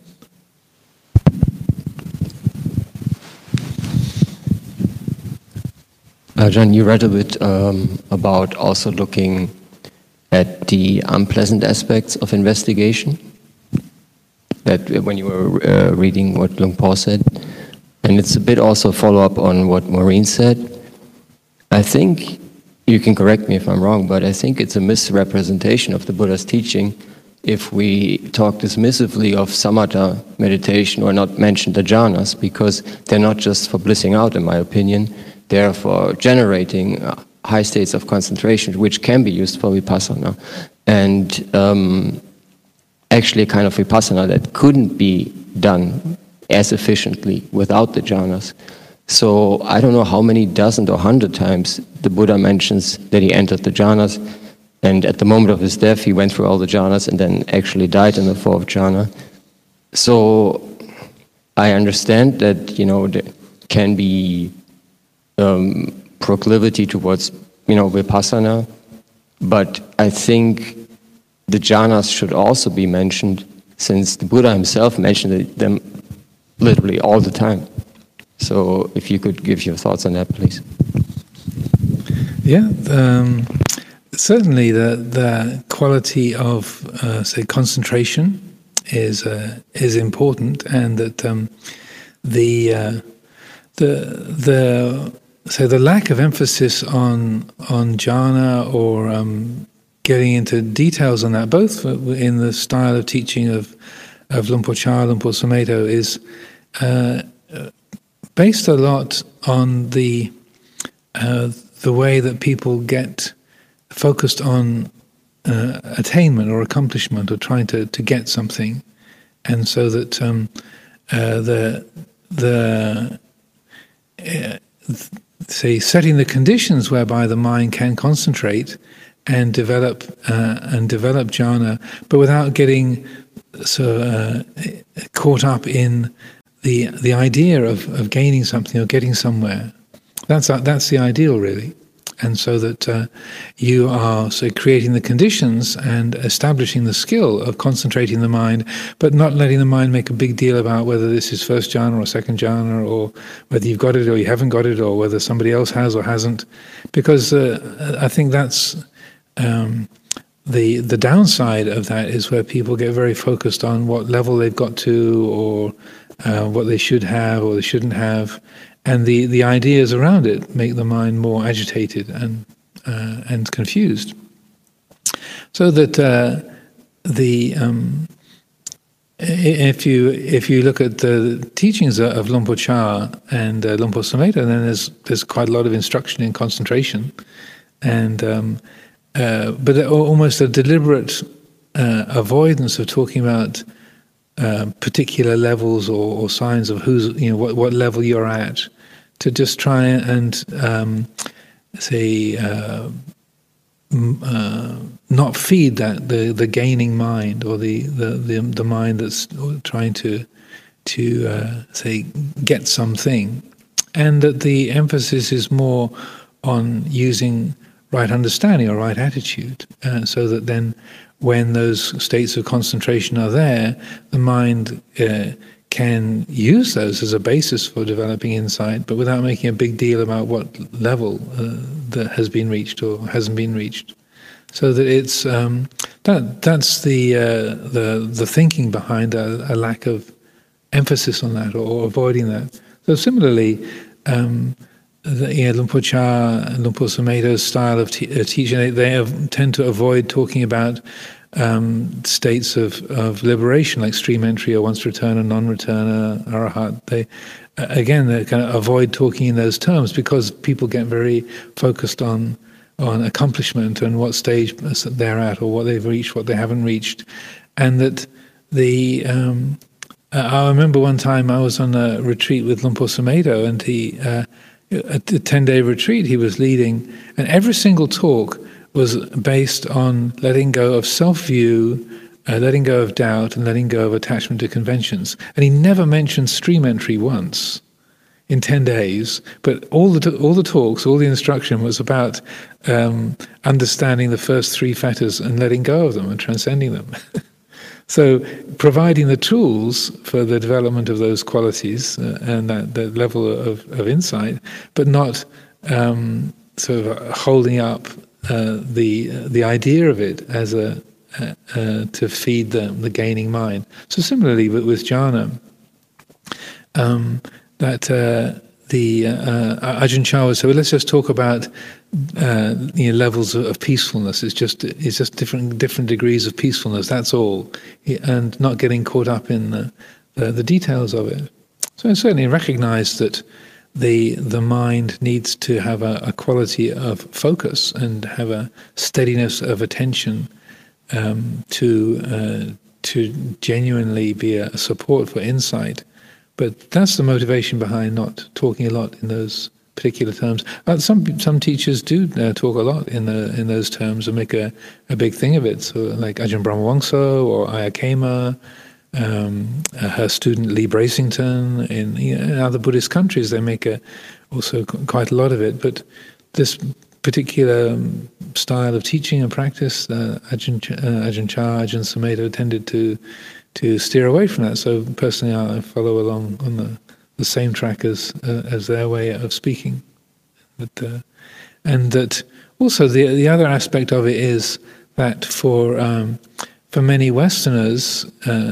Ajahn, you read a bit about also looking at the unpleasant aspects of investigation, that when you were reading what Luang Por said, and it's a bit also follow-up on what Maureen said. I think you can correct me if I'm wrong, but I think it's a misrepresentation of the Buddha's teaching if we talk dismissively of samatha meditation or not mention the jhanas, because they're not just for blissing out, in my opinion, they're for generating high states of concentration, which can be used for vipassana. And actually a kind of vipassana that couldn't be done as efficiently without the jhanas. So I don't know how many dozen or 100 times the Buddha mentions that he entered the jhanas, and at the moment of his death he went through all the jhanas and then actually died in the fourth jhana. So I understand that, you know, there can be proclivity towards, you know, vipassana, but I think the jhanas should also be mentioned, since the Buddha himself mentioned them literally all the time. So if you could give your thoughts on that, please. Yeah, certainly the quality of say concentration is important, and that the lack of emphasis on jhana or getting into details on that, both in the style of teaching of Luang Por Chah, Luang Por Sumedho, is based a lot on the way that people get focused on attainment or accomplishment or trying to get something, and so that say setting the conditions whereby the mind can concentrate and develop jhana, but without getting caught up in the idea of gaining something or getting somewhere. That's the ideal, really. And so that you are creating the conditions and establishing the skill of concentrating the mind, but not letting the mind make a big deal about whether this is first jhana or second jhana, or whether you've got it or you haven't got it, or whether somebody else has or hasn't. Because I think that's the downside of that, is where people get very focused on what level they've got to, or what they should have or they shouldn't have. And the ideas around it make the mind more agitated and confused. So that if you look at the teachings of Luang Por Chah and Luang Por Sumedho, then there's quite a lot of instruction in concentration, and but almost a deliberate avoidance of talking about particular levels or signs of who's, you know, what level you're at, to just try and not feed that the gaining mind, or the mind that's trying to say get something, and that the emphasis is more on using right understanding or right attitude, so that then when those states of concentration are there, the mind can use those as a basis for developing insight, but without making a big deal about what level that has been reached or hasn't been reached. So that it's that's the thinking behind a lack of emphasis on that, or avoiding that. So similarly, Luang Por Chah and Luang Por Sumedho's style of teaching, they tend to avoid talking about states of liberation, like stream entry or once returner, non-returner, arahat. They kind of avoid talking in those terms, because people get very focused on accomplishment and what stage they're at, or what they've reached, what they haven't reached. And that I remember one time I was on a retreat with Luang Por Sumedho, and he a 10-day retreat he was leading, and every single talk was based on letting go of self-view, letting go of doubt, and letting go of attachment to conventions. And he never mentioned stream entry once in 10 days, but all the talks, all the instruction was about understanding the first three fetters and letting go of them and transcending them. So providing the tools for the development of those qualities and that level of insight, but not sort of holding up the idea of it as to feed the gaining mind. So similarly with jhana, that Ajahn Chah would say, well, let's just talk about levels of peacefulness. It's just different degrees of peacefulness. That's all, and not getting caught up in the details of it. So I certainly recognize that the mind needs to have a quality of focus and have a steadiness of attention to genuinely be a support for insight. But that's the motivation behind not talking a lot in those particular terms. Some teachers do talk a lot in those terms and make a big thing of it. So like Ajahn Brahmawangsa or Ayya Khema, her student Lee Bracington, in other Buddhist countries, they make also quite a lot of it. But this particular style of teaching and practice, Ajahn Chah, Ajahn Sumedho tended to steer away from that. So personally, I follow along on the same track as their way of speaking. And that also the other aspect of it is that for many Westerners,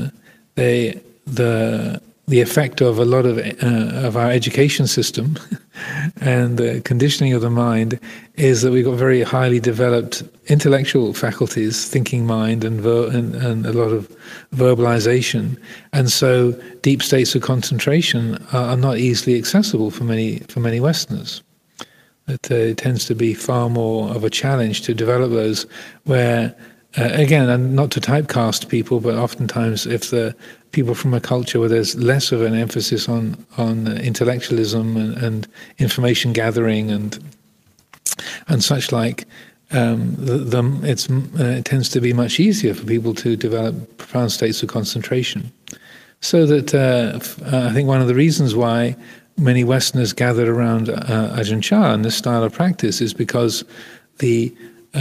the effect of a lot of our education system and the conditioning of the mind is that we've got very highly developed intellectual faculties, thinking mind, and a lot of verbalization, and so deep states of concentration are not easily accessible for many Westerners. It tends to be far more of a challenge to develop those. Where again, and not to typecast people, but oftentimes if the people from a culture where there's less of an emphasis on intellectualism and information gathering and such like, it tends to be much easier for people to develop profound states of concentration. So that I think one of the reasons why many Westerners gathered around Ajahn Chah and this style of practice is because the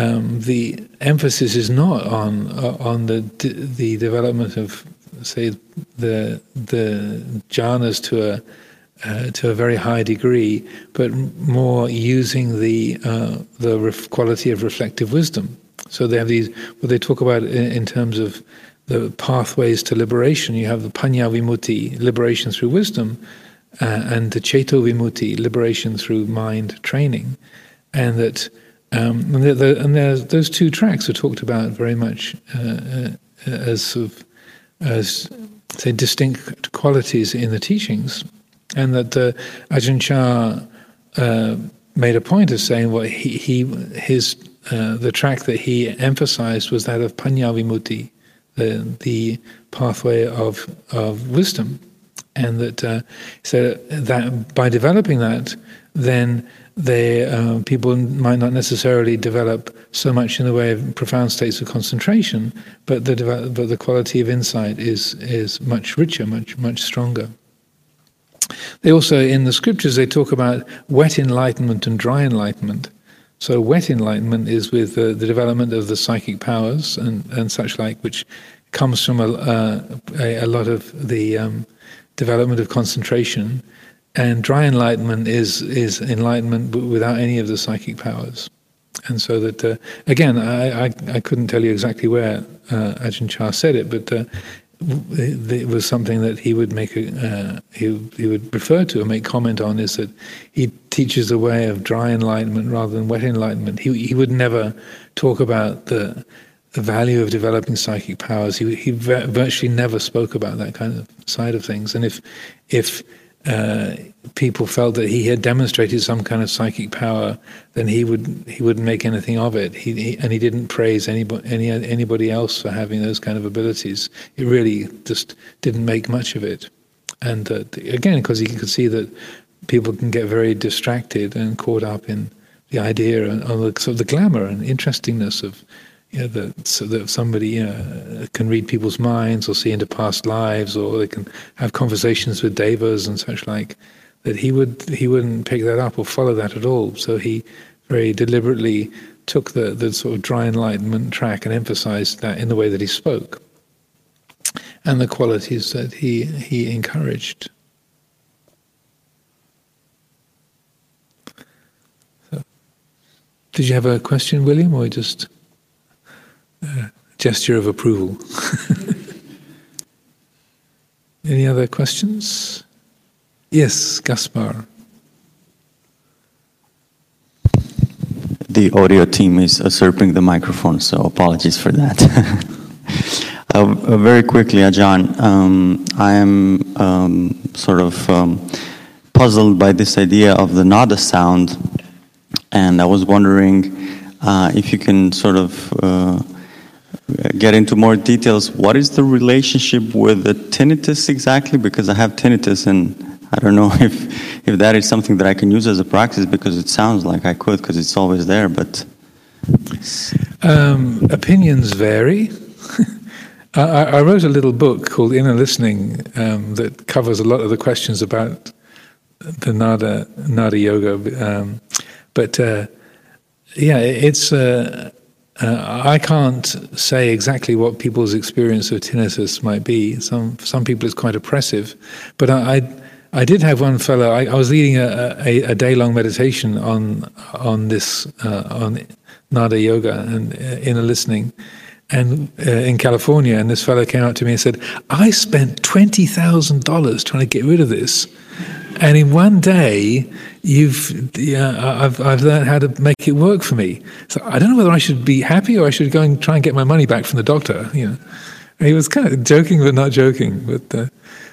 emphasis is not on the development of, say, the jhanas to a very high degree, but more using the quality of reflective wisdom. So they have these, what they talk about in terms of the pathways to liberation. You have the Panya Vimutti, liberation through wisdom, and the Ceto Vimutti, liberation through mind training, and that. And those two tracks are talked about very much as say distinct qualities in the teachings, and that Ajahn Chah made a point of saying what the track that he emphasized was that of Panya Vimutti, the pathway of wisdom, and that so that by developing that, then people might not necessarily develop so much in the way of profound states of concentration, but the quality of insight is much richer, much stronger. They also, in the scriptures, they talk about wet enlightenment and dry enlightenment. So wet enlightenment is with the development of the psychic powers and such like, which comes from a lot of the development of concentration. And dry enlightenment is enlightenment without any of the psychic powers. And so that, again, I couldn't tell you exactly where Ajahn Chah said it, but it was something that he would make he would refer to and make comment on, is that he teaches a way of dry enlightenment rather than wet enlightenment. He would never talk about the value of developing psychic powers. He virtually never spoke about that kind of side of things. And if people felt that he had demonstrated some kind of psychic power, then he wouldn't make anything of it. He didn't praise anybody else for having those kind of abilities. He really just didn't make much of it. And again, because he could see that people can get very distracted and caught up in the idea and sort of the glamour and interestingness of, so that somebody can read people's minds or see into past lives, or they can have conversations with devas and such like, that he wouldn't pick that up or follow that at all. So he very deliberately took the sort of dry enlightenment track and emphasized that in the way that he spoke and the qualities that he encouraged. So, did you have a question, William, or just gesture of approval? Any other questions? Yes, Gaspar. The audio team is usurping the microphone, so apologies for that. Very quickly, Ajahn, I am sort of puzzled by this idea of the nada sound, and I was wondering if you can sort of get into more details. What is the relationship with the tinnitus exactly? Because I have tinnitus, and I don't know if that is something that I can use as a practice, because it sounds like I could, because it's always there, but... Opinions vary. I wrote a little book called Inner Listening that covers a lot of the questions about the nada yoga. It's... I can't say exactly what people's experience of tinnitus might be. Some people it's quite oppressive, but I did have one fellow. I was leading a day-long meditation on this on nada yoga and inner listening, and in California. And this fellow came up to me and said, "I spent $20,000 trying to get rid of this, and in one day, I've learned how to make it work for me. So I don't know whether I should be happy or I should go and try and get my money back from the doctor." And he was kind of joking but not joking, but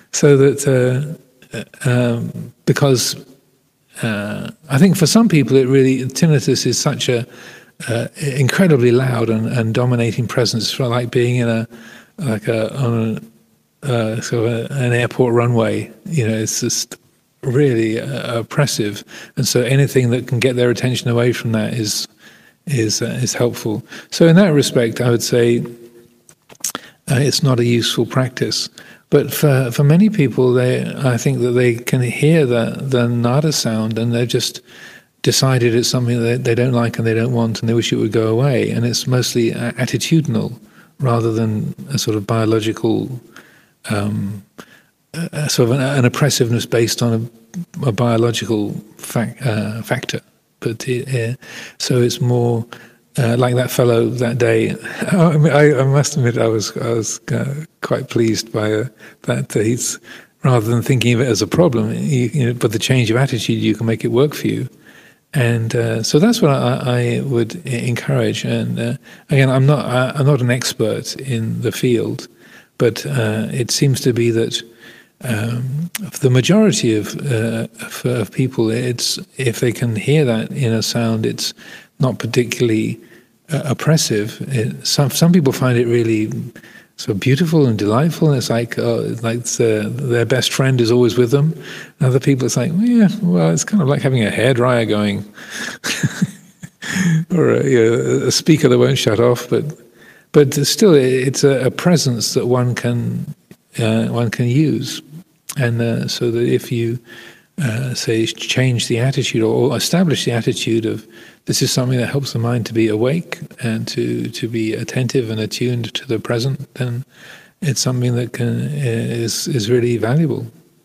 because I think for some people tinnitus is such a incredibly loud and dominating presence, for like being in on an airport runway. It's just really oppressive, and so anything that can get their attention away from that is helpful. So in that respect, I would say it's not a useful practice. But for many people, I think that they can hear the nada sound, and they've just decided it's something that they don't like and they don't want, and they wish it would go away. And it's mostly attitudinal rather than a sort of biological, sort of an oppressiveness based on a biological factor. But so it's more like that fellow that day. I must admit, I was quite pleased by that. He's, rather than thinking of it as a problem, but the change of attitude, you can make it work for you. And so that's what I would encourage. And again, I'm not an expert in the field, but it seems to be that for the majority of people, it's, if they can hear that inner sound, it's not particularly oppressive. Some people find it really so beautiful and delightful, and it's like their best friend is always with them. And other people, it's like, well, it's kind of like having a hairdryer going, or a speaker that won't shut off. But still, it's a presence that one can use, and so that if you say change the attitude or establish the attitude of this is something that helps the mind to be awake and to be attentive and attuned to the present, then it's something that is really valuable.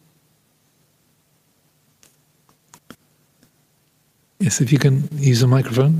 Yes, if you can use a microphone.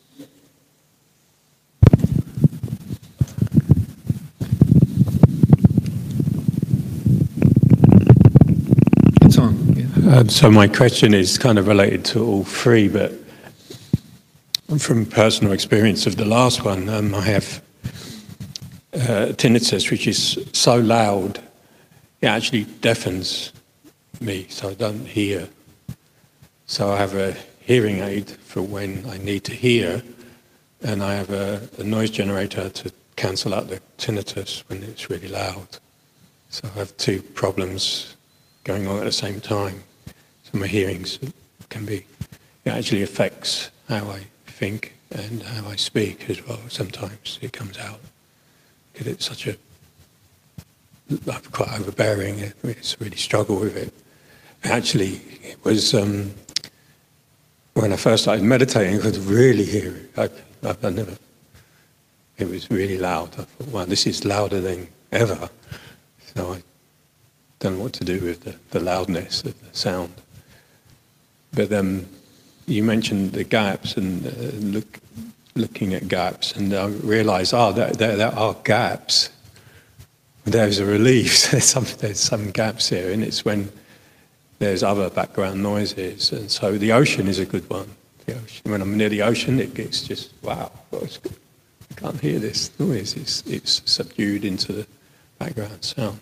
It's on. Yeah. So my question is kind of related to all three, but from personal experience of the last one, I have tinnitus, which is so loud, it actually deafens me, so I don't hear. So I have a hearing aid for when I need to hear, and I have a noise generator to cancel out the tinnitus when it's really loud. So I have two problems going on at the same time. So my hearing can be, it actually affects how I think and how I speak as well. Sometimes it comes out because it's such I'm quite overbearing. It's really struggle with it. Actually, it was when I first started meditating, I could really hear it. I never. It was really loud. I thought, wow, this is louder than ever. So I don't know what to do with the loudness of the sound. But you mentioned the gaps and looking at gaps, and I realised, there are gaps. There's a relief. There's some gaps here, and it's when there's other background noises, and so the ocean is a good one. the ocean. When I'm near the ocean, it's just, wow, I can't hear this noise. It's subdued into the background sound.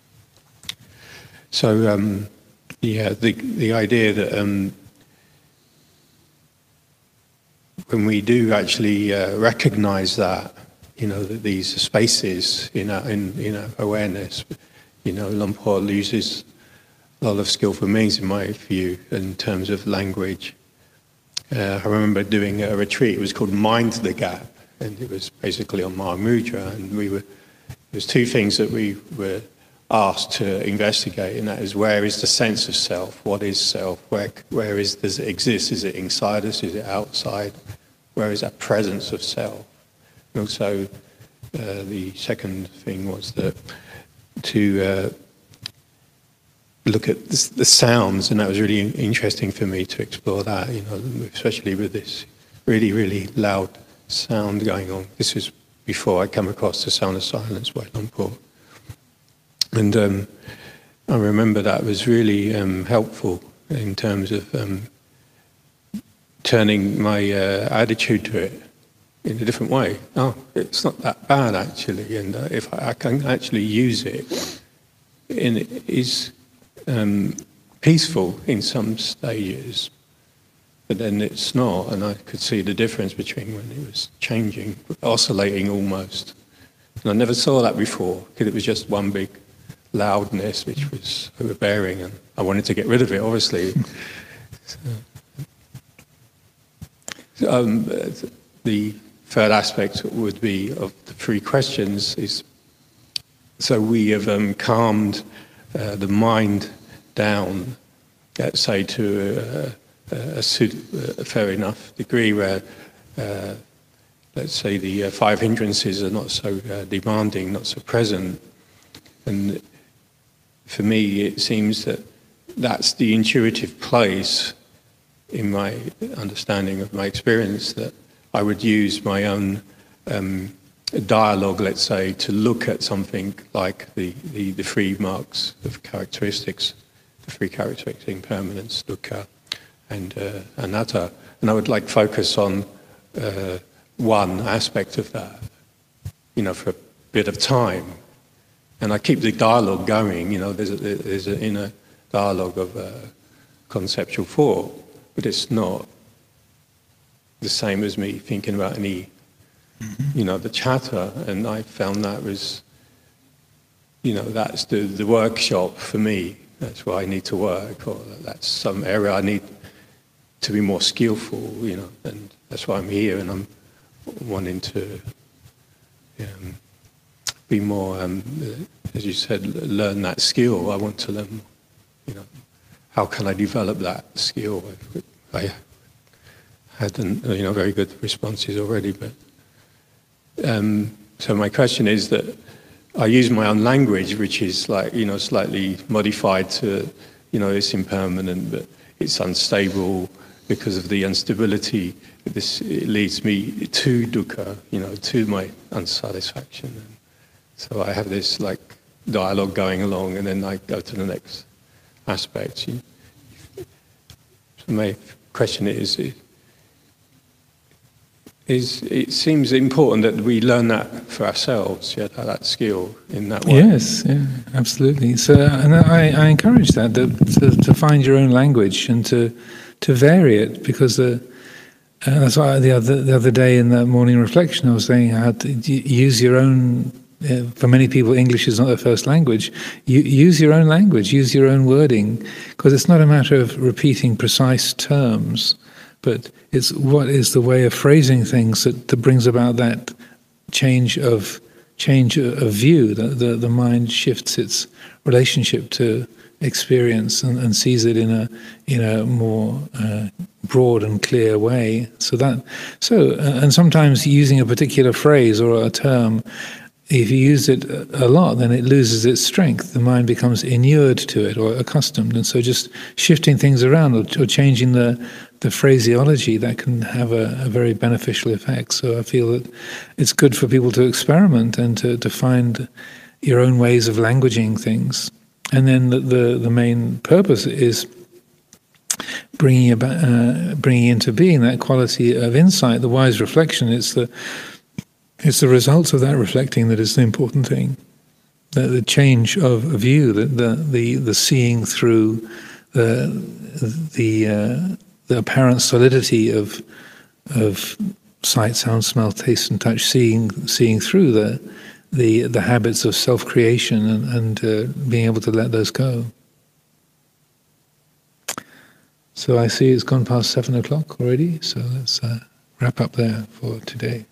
So, the idea that when we do actually recognize that, that these spaces in awareness, Luang Por loses a lot of skillful means, in my view, in terms of language. I remember doing a retreat. It was called Mind the Gap, and it was basically on Mahamudra. And there was two things that we were asked to investigate, and that is, where is the sense of self? What is self? Where does it exist? Is it inside us? Is it outside? Where is that presence of self? And also, the second thing was that to look at the sounds, and that was really interesting for me to explore that, especially with this really, really loud sound going on. This was before I come across the Sound of Silence by Luang Por. And I remember that was really helpful in terms of turning my attitude to it in a different way. Oh, it's not that bad, actually, and if I can actually use it, and it is peaceful in some stages, but then it's not, and I could see the difference between when it was changing, oscillating almost. And I never saw that before, because it was just one big loudness which was overbearing, and I wanted to get rid of it, obviously. The third aspect would be of the three questions is, so we have calmed the mind down, let's say, to a fair enough degree where, let's say, the five hindrances are not so demanding, not so present. And for me, it seems that that's the intuitive place in my understanding of my experience, that I would use my own dialogue, let's say, to look at something like the three marks of characteristics, the three characteristics: impermanence, dukkha, and anatta. And I would focus on one aspect of that, for a bit of time. And I keep the dialogue going. There's an inner dialogue of conceptual thought, but it's not the same as me thinking about any, the chatter. And I found that was, that's the workshop for me. That's where I need to work, or that's some area I need to be more skillful, and that's why I'm here, and I'm wanting to be more, as you said, learn that skill. I want to learn, how can I develop that skill? I had, very good responses already, but so my question is that I use my own language, which is slightly modified to, it's impermanent, but it's unstable because of the instability. It leads me to dukkha, to my unsatisfaction. And so I have this dialogue going along, and then I go to the next aspect. So my question is, it seems important that we learn that for ourselves, that skill in that way. Yes, yeah, absolutely. So, and I encourage that to find your own language and to vary it, because that's why the other day in that morning reflection I was saying how to use your own. For many people, English is not their first language. Use your own language, use your own wording, because it's not a matter of repeating precise terms, but it's what is the way of phrasing things that brings about that change of view. The mind shifts its relationship to experience and sees it in a more broad and clear way. And sometimes using a particular phrase or a term, if you use it a lot, then it loses its strength. The mind becomes inured to it or accustomed. And so just shifting things around or changing the phraseology, that can have a very beneficial effect. So I feel that it's good for people to experiment and to find your own ways of languaging things. And then the main purpose is bringing into being that quality of insight, the wise reflection. It's the results of that reflecting that is the important thing. The change of view, the seeing through the apparent solidity of sight, sound, smell, taste, and touch, seeing through the habits of self-creation and being able to let those go. So I see it's gone past 7 o'clock already, so let's wrap up there for today.